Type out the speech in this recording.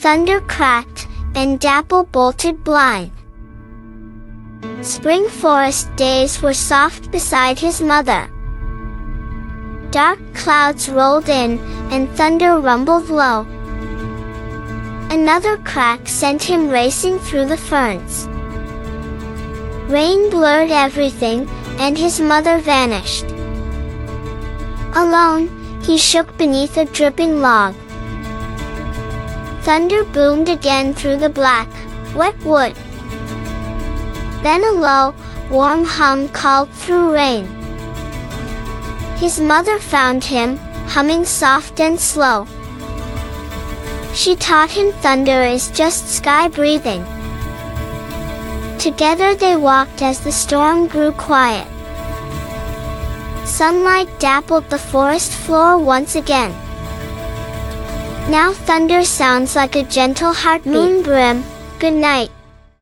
Thunder cracked, and Dapple bolted blind. Spring forest days were soft beside his mother. Dark clouds rolled in, and thunder rumbled low. Another crack sent him racing through the ferns. Rain blurred everything, and his mother vanished. Alone, he shook beneath a dripping log. Thunder boomed again through the black, wet wood. Then a low, warm hum called through rain. His mother found him, humming soft and slow. She taught him thunder is just sky breathing. Together they walked as the storm grew quiet. Sunlight dappled the forest floor once again. Now thunder sounds like a gentle heartbeat. Moonbrim, good night.